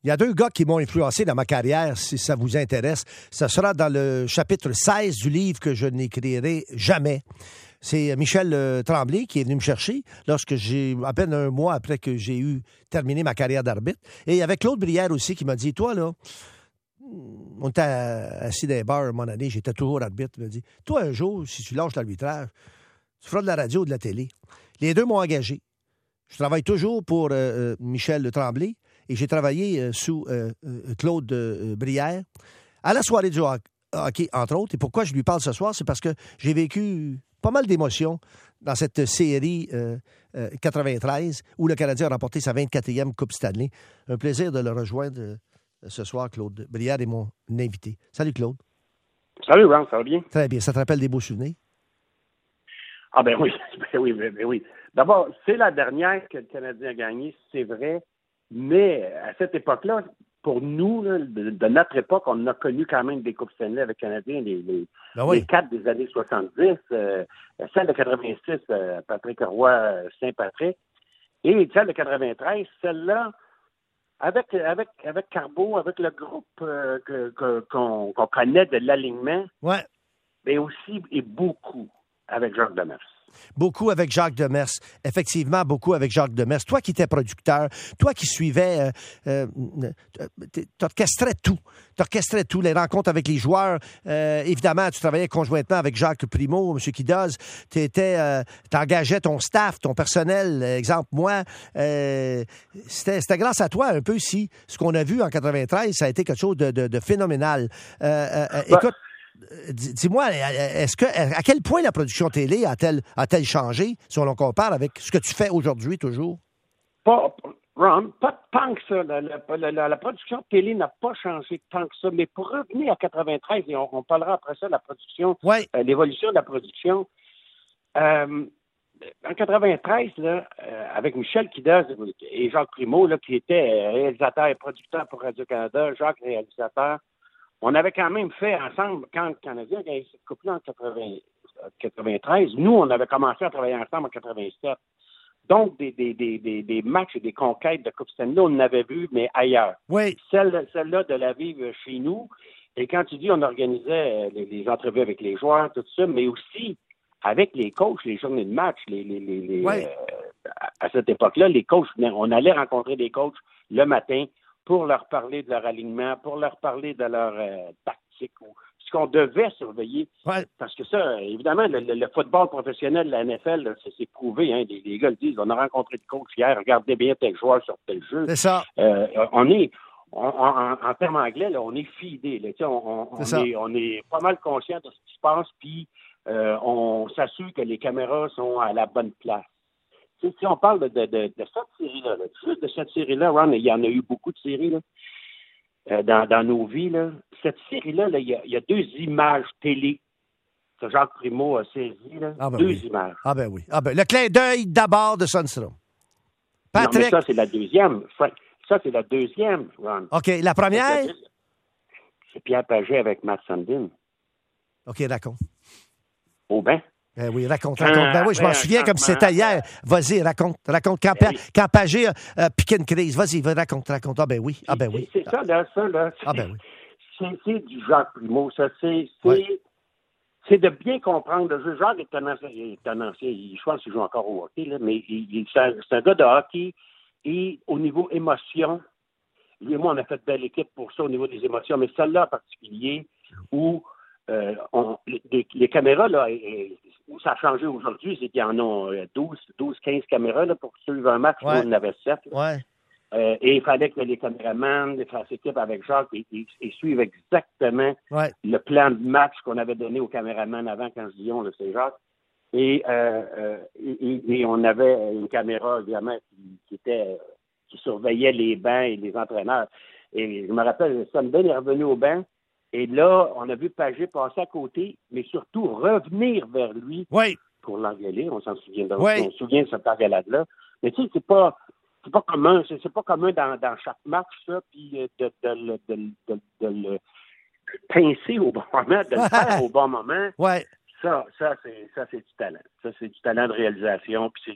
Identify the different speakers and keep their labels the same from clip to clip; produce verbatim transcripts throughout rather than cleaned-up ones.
Speaker 1: Il y a deux gars qui m'ont influencé dans ma carrière, si ça vous intéresse. Ça sera dans le chapitre seize du livre que je n'écrirai jamais. C'est Michel euh, Tremblay qui est venu me chercher lorsque j'ai, à peine un mois après que j'ai eu terminé ma carrière d'arbitre. Et il y avait Claude Brière aussi qui m'a dit, toi, là, on était assis dans les bars à un moment donné, j'étais toujours arbitre. Il m'a dit, toi, un jour, si tu lâches l'arbitrage, tu feras de la radio ou de la télé. Les deux m'ont engagé. Je travaille toujours pour euh, Michel Tremblay et j'ai travaillé euh, sous euh, euh, Claude euh, Brière à la soirée du hockey, entre autres. Et pourquoi je lui parle ce soir, c'est parce que j'ai vécu pas mal d'émotions dans cette série euh, euh, quatre-vingt-treize où le Canadien a remporté sa vingt-quatrième Coupe Stanley. Un plaisir de le rejoindre euh, ce soir, Claude Brière est mon invité. Salut, Claude.
Speaker 2: Salut, Ron, ça va bien?
Speaker 1: Très bien. Ça te rappelle des beaux souvenirs?
Speaker 2: Ah ben oui, ben oui, ben, ben oui. D'abord, c'est la dernière que le Canadien a gagnée, c'est vrai, mais à cette époque-là, pour nous, là, de, de notre époque, on a connu quand même des Coupes Stanley avec le Canadien, les, les,
Speaker 1: ben oui.
Speaker 2: les quatre des années soixante-dix, euh, celle de quatre-vingt-six, euh, Patrick Roy, euh, Saint-Patrick, et celle de quatre-vingt-treize, celle-là, avec avec avec Carbeau, avec le groupe euh, que, que, qu'on, qu'on connaît de l'alignement,
Speaker 1: ouais.
Speaker 2: mais aussi et beaucoup avec Jacques Demers.
Speaker 1: Beaucoup avec Jacques Demers. Effectivement, beaucoup avec Jacques Demers. Toi qui étais producteur, toi qui suivais, euh, euh, t'orchestrais tout. T'orchestrais tout, les rencontres avec les joueurs. Euh, évidemment, tu travaillais conjointement avec Jacques Primo, M. Kidoz. T'étais, euh, t'engageais ton staff, ton personnel. Exemple, moi, euh, c'était, c'était grâce à toi un peu si ce qu'on a vu en quatre-vingt-treize, ça a été quelque chose de, de, de phénoménal. Euh, euh, bah, écoute, dis-moi, est-ce que à quel point la production télé a-t-elle, a-t-elle changé, si on en compare avec ce que tu fais aujourd'hui toujours?
Speaker 2: Pas, Ron, pas tant que ça. La, la, la, la production télé n'a pas changé tant que ça. Mais pour revenir à quatre-vingt-treize, et on, on parlera après ça de la production,
Speaker 1: ouais.
Speaker 2: euh, l'évolution de la production. Euh, en quatre-vingt-treize, là, euh, avec Michel Kidoz et Jacques Primo, là, qui étaient réalisateurs et producteurs pour Radio-Canada, Jacques réalisateur, on avait quand même fait ensemble, quand le Canadien a gagné cette coupe-là en quatre-vingt-treize, nous, on avait commencé à travailler ensemble en quatre-vingt-sept. Donc, des, des, des, des, des matchs et des conquêtes de Coupe Stanley, on en avait vu, mais ailleurs.
Speaker 1: Oui.
Speaker 2: Celle, celle-là de la vivre chez nous. Et quand tu dis on organisait les, les entrevues avec les joueurs, tout ça, mais aussi avec les coachs, les journées de match, les, les, les, les
Speaker 1: oui.
Speaker 2: euh, à cette époque-là, les coachs, on allait rencontrer des coachs le matin pour leur parler de leur alignement, pour leur parler de leur euh, tactique, ou ce qu'on devait surveiller.
Speaker 1: Ouais.
Speaker 2: Parce que ça, évidemment, le, le, le football professionnel, la N F L, là, c'est, c'est prouvé. Hein, les, les gars le disent, on a rencontré de coach hier, regardez bien tel joueur sur tel jeu.
Speaker 1: C'est ça.
Speaker 2: Euh, on est, on, en, en termes anglais, là, on est fidé. Là, on, on, on, est, on est pas mal conscient de ce qui se passe, puis euh, on s'assure que les caméras sont à la bonne place. Si, si on parle de, de, de, de cette série-là, là, juste de cette série-là, Ron, il y en a eu beaucoup de séries là, euh, dans, dans nos vies. Là. Cette série-là, là, il, y a, il y a deux images télé que Jacques Primo a saisies. Là.
Speaker 1: Ah ben
Speaker 2: deux
Speaker 1: oui.
Speaker 2: images.
Speaker 1: Ah ben oui. Ah ben, le clin d'œil d'abord de Sundstrom. Patrick.
Speaker 2: Non, mais ça, c'est la deuxième. Ça, c'est la deuxième, Ron.
Speaker 1: OK. La première?
Speaker 2: C'est Pierre Pagé avec Matt Sundin.
Speaker 1: OK, raconte.
Speaker 2: Au bain.
Speaker 1: Ben oui, raconte, raconte. Ben oui, je m'en souviens comme si c'était hier. Vas-y, raconte, raconte. Quand, ben oui. quand Pagé a euh, piqué une crise, vas-y, raconte, raconte. Ah ben oui, ah ben oui.
Speaker 2: C'est, c'est ça, là, ça, là.
Speaker 1: Ah ben oui.
Speaker 2: C'est, c'est du Jacques Primo, ça. C'est, c'est,
Speaker 1: ouais.
Speaker 2: c'est de bien comprendre le jeu. Jacques est un ancien, est un ancien je pense qu'il joue encore au hockey, là, mais il, il, c'est, un, c'est un gars de hockey. Et au niveau émotion, lui et moi, on a fait de belle équipe pour ça au niveau des émotions, mais celle-là en particulier, où euh, on, les, les caméras, là, et, où ça a changé aujourd'hui, c'est qu'il y en a douze, douze, quinze caméras là, pour suivre un match.
Speaker 1: Ouais.
Speaker 2: Nous, on en avait sept.
Speaker 1: Ouais.
Speaker 2: Euh, et il fallait que les caméramans, les fassent équipe avec Jacques et, et, et suivent exactement
Speaker 1: ouais.
Speaker 2: le plan de match qu'on avait donné aux caméramans avant, quand je dis on, là, c'est Jacques. Et, euh, euh, et, et on avait une caméra, évidemment, qui, qui était qui surveillait les bancs et les entraîneurs. Et je me rappelle, Sundin est revenu au banc. Et là, on a vu Pagé passer à côté, mais surtout revenir vers lui
Speaker 1: oui.
Speaker 2: pour l'engueuler. On s'en souvient de,
Speaker 1: oui.
Speaker 2: on se souvient de cette engueulade-là. Mais tu sais, c'est pas, c'est pas commun, c'est, c'est pas commun dans, dans chaque match, ça, puis de, de, de, de, de, de le pincer au bon moment, de le faire au bon moment.
Speaker 1: Ouais.
Speaker 2: Ça, ça, c'est, ça, c'est du talent. Ça, c'est du talent de réalisation, puis c'est,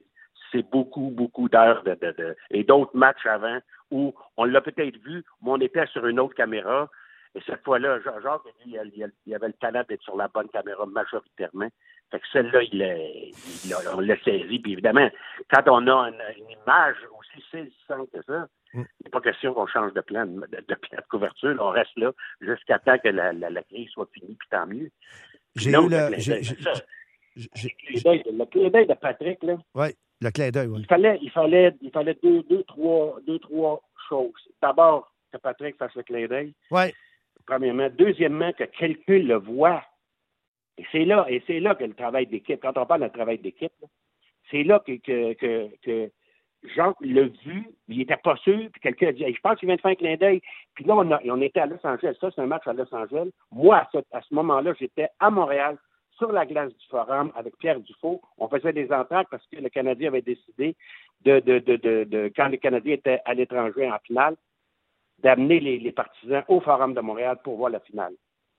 Speaker 2: c'est beaucoup, beaucoup d'heures de, de, de, et d'autres matchs avant où on l'a peut-être vu, mais on était sur une autre caméra. Et cette fois-là, Jacques, il, il, il avait le talent d'être sur la bonne caméra majoritairement. Fait que celle-là, il, il, il, on l'a saisi. Puis évidemment, quand on a une, une image aussi saisissante que ça, il mm. n'est pas question qu'on change de plan de, de, plan de couverture. Là, on reste là jusqu'à temps que la, la, la crise soit finie, puis tant mieux. Puis
Speaker 1: j'ai eu le... J'ai, j'ai,
Speaker 2: j'ai, j'ai, le clin d'œil de Patrick, là.
Speaker 1: Oui, le clin d'œil, oui.
Speaker 2: Il fallait, il fallait, il fallait deux, deux, trois, deux, trois choses. D'abord, que Patrick fasse le clin d'œil.
Speaker 1: Oui.
Speaker 2: Premièrement. Deuxièmement, que quelqu'un le voit. Et c'est là, et c'est là que le travail d'équipe, quand on parle de travail d'équipe, là, c'est là que, que, que, que Jean l'a vu, il n'était pas sûr, puis quelqu'un a dit hey, je pense qu'il vient de faire un clin d'œil. Puis là, on, a, on était à Los Angeles. Ça, c'est un match à Los Angeles. Moi, à ce, à ce moment-là, j'étais à Montréal, sur la glace du Forum, avec Pierre Dufault. On faisait des entraques parce que le Canadien avait décidé de, de, de, de, de quand les Canadiens étaient à l'étranger en finale, d'amener les, les partisans au Forum de Montréal pour voir la finale.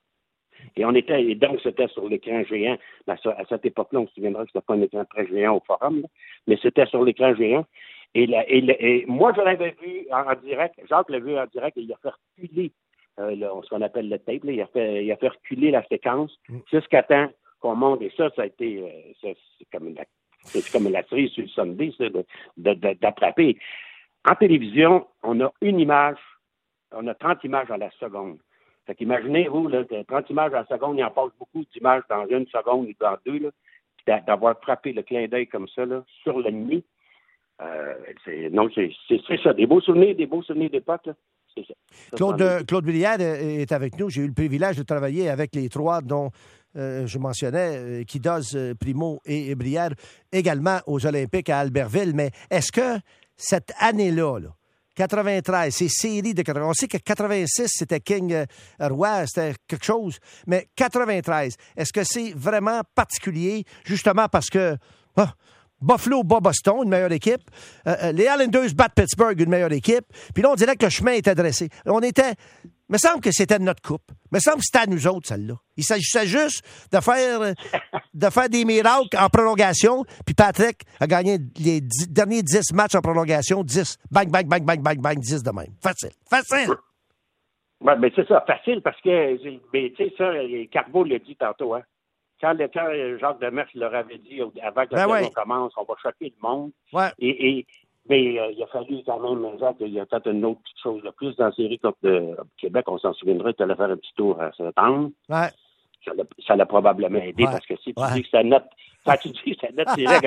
Speaker 2: Et on était, et donc c'était sur l'écran géant. À cette époque-là, on se souviendra que c'était pas un écran très géant au Forum, là, mais c'était sur l'écran géant. Et, la, et, la, et moi, je l'avais vu en, en direct. Jacques l'a vu en direct et il a fait reculer euh, là, ce qu'on appelle le tape. Là, il, a fait, il a fait reculer la séquence jusqu'à temps qu'on monte. Et ça, ça a été euh, ça, c'est comme la, c'est comme la cerise sur le Sunday, ça, de, de, de, d'attraper. En télévision, on a une image. On a trente images à la seconde. Fait qu'imaginez, vous, là, trente images à la seconde, il en passe beaucoup d'images dans une seconde ou dans deux, là. Puis d'avoir frappé le clin d'œil comme ça, là, sur l'ennemi. Euh, c'est, non, c'est, c'est, c'est ça. Des beaux souvenirs, des beaux souvenirs d'époque, là. C'est ça. ça
Speaker 1: Claude, euh, Claude Brière est avec nous. J'ai eu le privilège de travailler avec les trois dont euh, je mentionnais, euh, Kidoz, euh, Primo et Brière, également aux Olympiques à Albertville. Mais est-ce que cette année-là, là, quatre-vingt-treize, c'est série de quatre-vingts. On sait que quatre-vingt-six, c'était King euh, Roy, c'était quelque chose. Mais quatre-vingt-treize, est-ce que c'est vraiment particulier, justement parce que oh, Buffalo bat Boston, une meilleure équipe. Euh, les Islanders battent Pittsburgh, une meilleure équipe. Puis là, on dirait que le chemin était dressé. On était... Il me semble que c'était notre coupe. Il me semble que c'était à nous autres, celle-là. Il s'agissait juste de faire, de faire des miracles en prolongation. Puis Patrick a gagné les dix, derniers dix matchs en prolongation. dix. Bang, bang, bang, bang, bang, bang. dix de même. Facile. Facile.
Speaker 2: Oui, mais c'est ça. Facile parce que, tu sais, ça, Carbo l'a dit tantôt, hein. Quand, le, quand Jacques Demers leur avait dit avant que la
Speaker 1: ben
Speaker 2: saison
Speaker 1: ouais.
Speaker 2: commence, on va choquer le monde.
Speaker 1: Ouais.
Speaker 2: Et, et mais euh, il a fallu quand même, Jacques, il a fait une autre petite chose de plus dans la série Coupe de Québec. On s'en souviendra, tu allais faire un petit tour à septembre.
Speaker 1: Ouais.
Speaker 2: Ça l'a, ça l'a probablement aidé ouais. parce que si tu ouais. dis que c'est notre, quand tu dis que c'est notre série,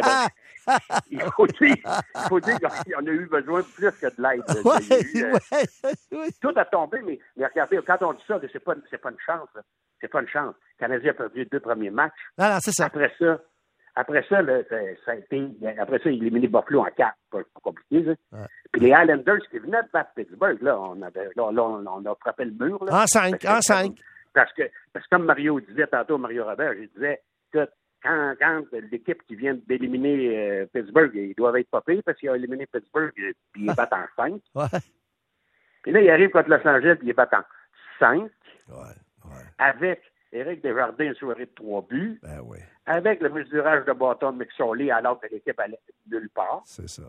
Speaker 2: il faut dire, il faut dire qu'on a eu besoin de plus que de l'aide.
Speaker 1: Ouais,
Speaker 2: eu, euh, ouais. Tout a tombé, mais, mais regardez, quand on dit ça, c'est pas, c'est pas une chance. Là. C'est pas une chance. Le Canadien a perdu les deux premiers matchs.
Speaker 1: Non, non, c'est ça.
Speaker 2: Après ça, après ça, là, ça, ça a été. Après ça, il a éliminé Buffalo en quatre. C'est pas compliqué, ça. Ouais. Puis les Islanders qui venaient de battre Pittsburgh, là, on avait, là, là on, on a frappé le mur. Là,
Speaker 1: en cinq, en cinq.
Speaker 2: Parce que, parce que comme Mario disait tantôt, Mario Robert, je disais que quand, quand l'équipe qui vient d'éliminer euh, Pittsburgh, ils doivent être pas pires parce qu'ils ont éliminé Pittsburgh et puis ils battent en cinq.
Speaker 1: Ouais.
Speaker 2: Puis là, ils arrivent contre Los Angeles puis ils battent en cinq.
Speaker 1: Ouais. Ouais.
Speaker 2: Avec Éric Desjardins, une soirée de trois buts.
Speaker 1: Ben oui.
Speaker 2: Avec le mesurage de bâton de McSorley alors que l'équipe allait nulle part.
Speaker 1: C'est ça.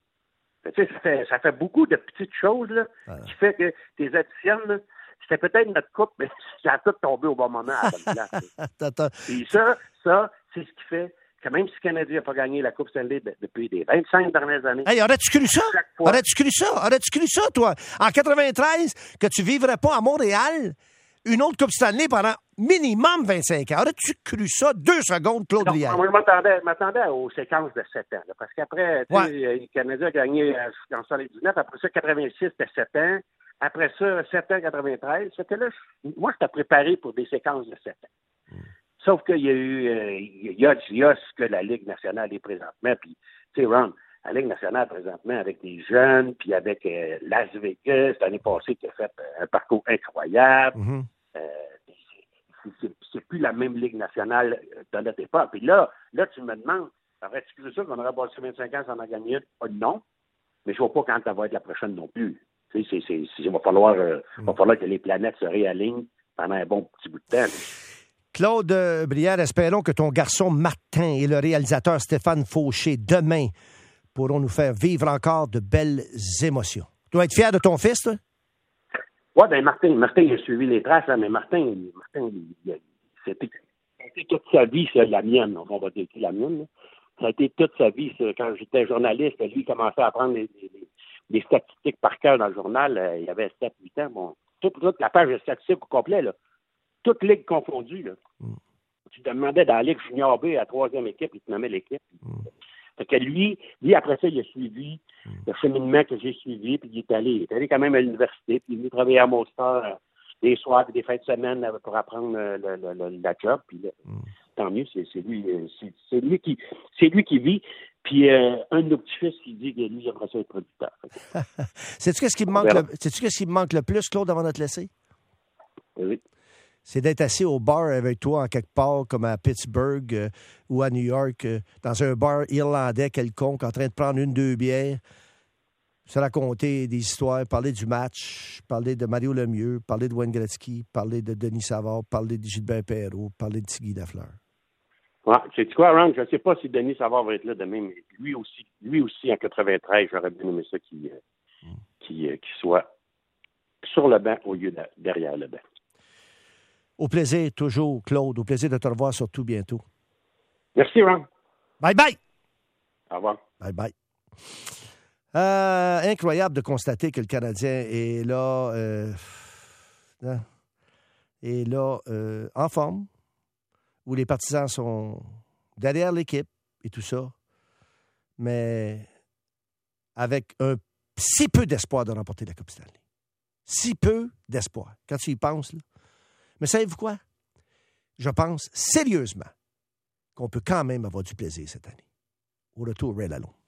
Speaker 2: Tu sais, ça fait, ça fait beaucoup de petites choses là, ah. qui fait que tes additions, là, c'était peut-être notre coupe, mais ça a tout tombé au bon moment à la bonne place. Et ça, ça, c'est ce qui fait que même si le Canadien n'a pas gagné la Coupe Stanley depuis les vingt-cinq dernières années.
Speaker 1: Hey, aurais-tu cru ça? Aurais-tu cru ça? Aurais-tu cru ça, toi? En quatre-vingt-treize, que tu vivrais pas à Montréal une autre Coupe Stanley pendant minimum vingt-cinq ans. Aurais-tu cru ça? Deux secondes, Claude Brière.
Speaker 2: Moi, je m'attendais, m'attendais aux séquences de sept ans. Là, parce qu'après, ouais. le Canadien a gagné en soixante-dix-neuf. Après ça, quatre-vingt-six, c'était sept ans. Après ça, sept ans, quatre-vingt-treize. C'était là, moi, j'étais préparé pour des séquences de sept ans. Mm. Sauf qu'il y a eu, euh, il, y a, il y a ce que la Ligue nationale est présentement. Puis, tu sais, Ron, la Ligue nationale présentement avec des jeunes, puis avec euh, Las Vegas, l'année passée, qui a fait euh, un parcours incroyable. Mm-hmm. Euh, c'est, c'est, c'est plus la même Ligue nationale de notre époque. Puis là, là, tu me demandes, aurais-tu cru ça qu'on aurait passé vingt-cinq ans sans en gagner une? Oh, non. Mais je ne vois pas quand ça va être la prochaine non plus. Tu sais, c'est, c'est, c'est, il va falloir, euh, mm. va falloir que les planètes se réalignent pendant un bon petit bout de temps.
Speaker 1: Claude euh, Brière, espérons que ton garçon Martin et le réalisateur Stéphane Fauché, demain, pourront nous faire vivre encore de belles émotions. Tu dois être fier de ton fils, toi?
Speaker 2: Oui, bien, Martin, Martin, il a suivi les traces, hein, mais Martin, Martin il, il, c'était, ça a été toute sa vie, c'est la mienne, on va dire la mienne. Là. Ça a été toute sa vie. Ça. Quand j'étais journaliste, lui, il commençait à apprendre les, les, les statistiques par cœur dans le journal. Euh, il avait sept huit ans. Bon, toute, toute la page de statistiques au complet, là. Toutes ligues confondues. Là. Mm. Tu te demandais dans la Ligue junior B, à la troisième équipe, il te nommait l'équipe. Mm. Fait que lui, lui, après ça, il a suivi mm. le cheminement que j'ai suivi, puis il est allé. Il est allé quand même à l'université, puis il est venu travailler à Monster euh, des soirs et des fins de semaine euh, pour apprendre euh, le, le, le, la job. Puis là, mm. tant mieux, c'est, c'est lui, c'est, c'est lui qui, c'est lui qui vit. Puis euh, un de nos petits-fils qui dit que lui, j'aimerais ça être producteur.
Speaker 1: Sais-tu qu'est-ce qui me manque le, sais-tu qu'est-ce qui me manque le plus, Claude, avant de te laisser?
Speaker 2: Oui.
Speaker 1: C'est d'être assis au bar avec toi en quelque part, comme à Pittsburgh euh, ou à New York, euh, dans un bar irlandais quelconque, en train de prendre une, deux bières, se raconter des histoires, parler du match, parler de Mario Lemieux, parler de Wayne Gretzky, parler de Denis Savard, parler de Gilbert Perreault, parler de Tigui Lafleur.
Speaker 2: Ouais, sais-tu quoi, Ron? Je ne sais pas si Denis Savard va être là demain, mais lui aussi, lui aussi en quatre-vingt-treize, j'aurais bien aimé ça qu'il, euh, mm. qu'il, euh, qu'il soit sur le banc au lieu de derrière le banc.
Speaker 1: Au plaisir, toujours, Claude. Au plaisir de te revoir surtout bientôt.
Speaker 2: Merci, Ron.
Speaker 1: Bye bye.
Speaker 2: Au revoir.
Speaker 1: Bye bye. Euh, incroyable de constater que le Canadien est là, euh, est là euh, en forme, où les partisans sont derrière l'équipe et tout ça, mais avec un si peu d'espoir de remporter la Coupe Stanley. Si peu d'espoir, quand tu y penses, là. Mais savez-vous quoi? Je pense sérieusement qu'on peut quand même avoir du plaisir cette année. Au retour, Ray Lalonde.